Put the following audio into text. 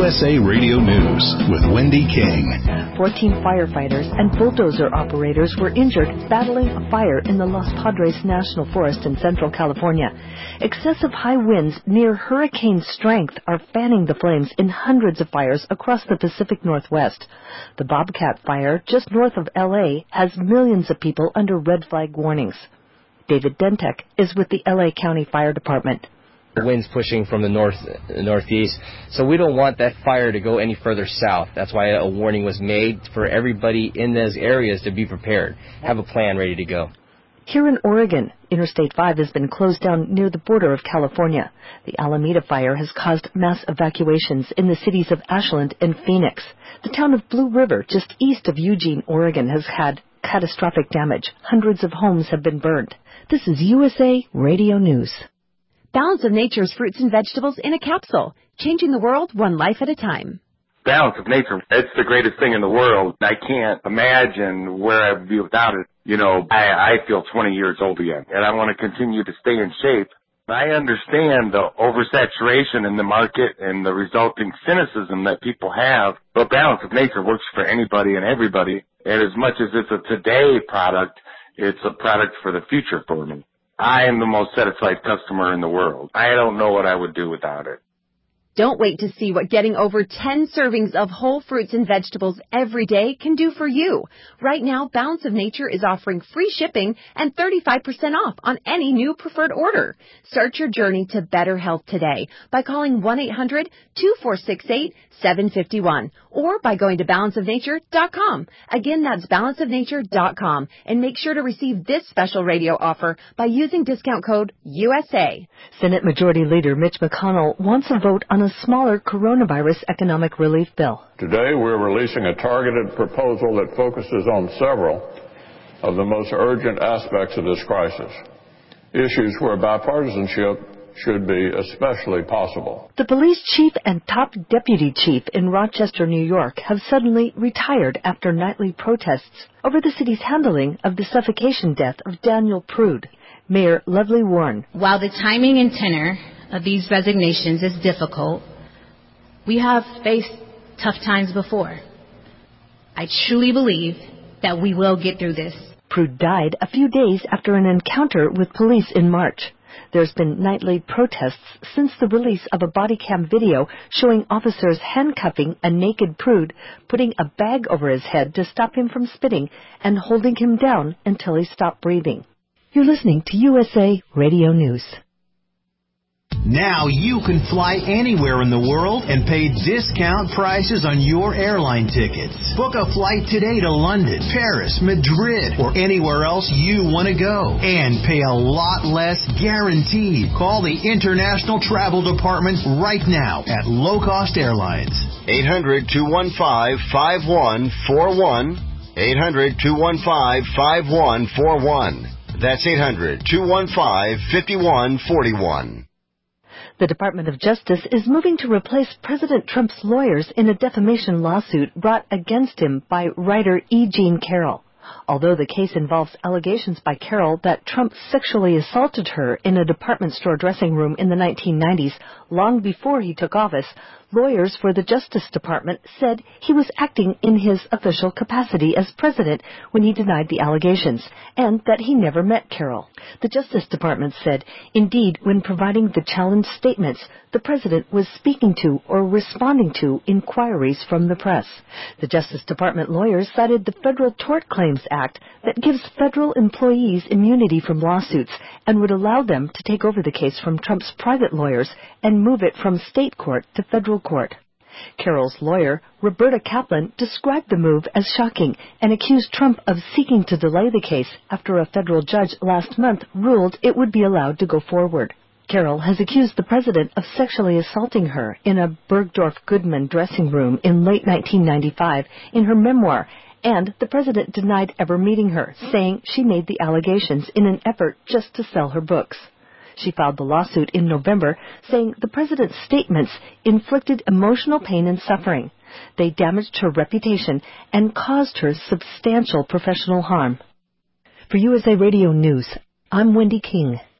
USA Radio News with Wendy King. 14 firefighters and bulldozer operators were injured battling a fire in the Los Padres National Forest in Central California. Excessive high winds near hurricane strength are fanning the flames in hundreds of fires across the Pacific Northwest. The Bobcat Fire, just north of L.A., has millions of people under red flag warnings. David Dentek is with the L.A. County Fire Department. The wind's pushing from the northeast, so we don't want that fire to go any further south. That's why a warning was made for everybody in those areas to be prepared, have a plan ready to go. Here in Oregon, Interstate 5 has been closed down near the border of California. The Alameda Fire has caused mass evacuations in the cities of Ashland and Phoenix. The town of Blue River, just east of Eugene, Oregon, has had catastrophic damage. Hundreds of homes have been burned. This is USA Radio News. Balance of Nature's fruits and vegetables in a capsule, changing the world one life at a time. Balance of Nature, it's the greatest thing in the world. I can't imagine where I would be without it. You know, I feel 20 years old again, and I want to continue to stay in shape. I understand the oversaturation in the market and the resulting cynicism that people have, but Balance of Nature works for anybody and everybody. And as much as it's a today product, it's a product for the future for me. I am the most satisfied customer in the world. I don't know what I would do without it. Don't wait to see what getting over 10 servings of whole fruits and vegetables every day can do for you. Right now, Balance of Nature is offering free shipping and 35% off on any new preferred order. Start your journey to better health today by calling 1-800-2468-751 or by going to balanceofnature.com. Again, that's balanceofnature.com. And make sure to receive this special radio offer by using discount code USA. Senate Majority Leader Mitch McConnell wants a vote on a smaller coronavirus economic relief bill. Today, we're releasing a targeted proposal that focuses on several of the most urgent aspects of this crisis, issues where bipartisanship should be especially possible. The police chief and top deputy chief in Rochester, New York, have suddenly retired after nightly protests over the city's handling of the suffocation death of Daniel Prude. Mayor Lovely Warren. While the timing and tenor of these resignations is difficult, we have faced tough times before. I truly believe that we will get through this. Prude died a few days after an encounter with police in March. There's been nightly protests since the release of a body cam video showing officers handcuffing a naked Prude, putting a bag over his head to stop him from spitting, and holding him down until he stopped breathing. You're listening to USA Radio News. Now you can fly anywhere in the world and pay discount prices on your airline tickets. Book a flight today to London, Paris, Madrid, or anywhere else you want to go. And pay a lot less guaranteed. Call the International Travel Department right now at Low Cost Airlines. 800-215-5141. 800-215-5141. That's 800-215-5141. The Department of Justice is moving to replace President Trump's lawyers in a defamation lawsuit brought against him by writer E. Jean Carroll. Although the case involves allegations by Carroll that Trump sexually assaulted her in a department store dressing room in the 1990s, long before he took office, lawyers for the Justice Department said he was acting in his official capacity as president when he denied the allegations, and that he never met Carroll. The Justice Department said, indeed, when providing the challenged statements, the president was speaking to or responding to inquiries from the press. The Justice Department lawyers cited the Federal Tort Claims Act that gives federal employees immunity from lawsuits and would allow them to take over the case from Trump's private lawyers and move it from state court to federal court. Carroll's lawyer, Roberta Kaplan, described the move as shocking and accused Trump of seeking to delay the case after a federal judge last month ruled it would be allowed to go forward. Carroll has accused the president of sexually assaulting her in a Bergdorf Goodman dressing room in late 1995 in her memoir, and the president denied ever meeting her, saying she made the allegations in an effort just to sell her books. She filed the lawsuit in November, saying the president's statements inflicted emotional pain and suffering. They damaged her reputation and caused her substantial professional harm. For USA Radio News, I'm Wendy King.